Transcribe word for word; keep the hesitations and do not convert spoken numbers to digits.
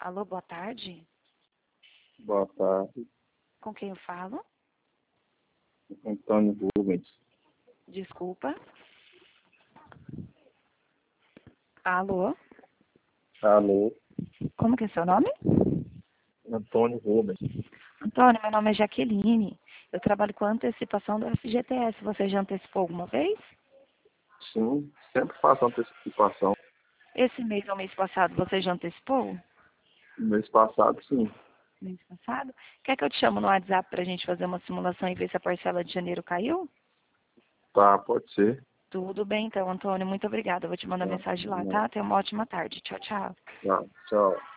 Alô, boa tarde. Boa tarde, Com quem eu falo? Antônio Rubens. Desculpa. Alô? Alô, Como que é seu nome? Antônio Rubens. Antônio, meu nome é Jaqueline. Eu trabalho com antecipação do F G T S. Você já antecipou alguma vez? Sim, sempre faço antecipação. Esse mês ou mês passado você já antecipou? No mês passado, sim. Mês passado? Quer que eu te chamo no WhatsApp para a gente fazer uma simulação e ver se a parcela de janeiro caiu? Tá, pode ser. Tudo bem então, Antônio. Muito obrigada. Eu vou te mandar Tá, mensagem lá, não, tá? Tenha uma ótima tarde. Tchau, tchau. tá, tchau.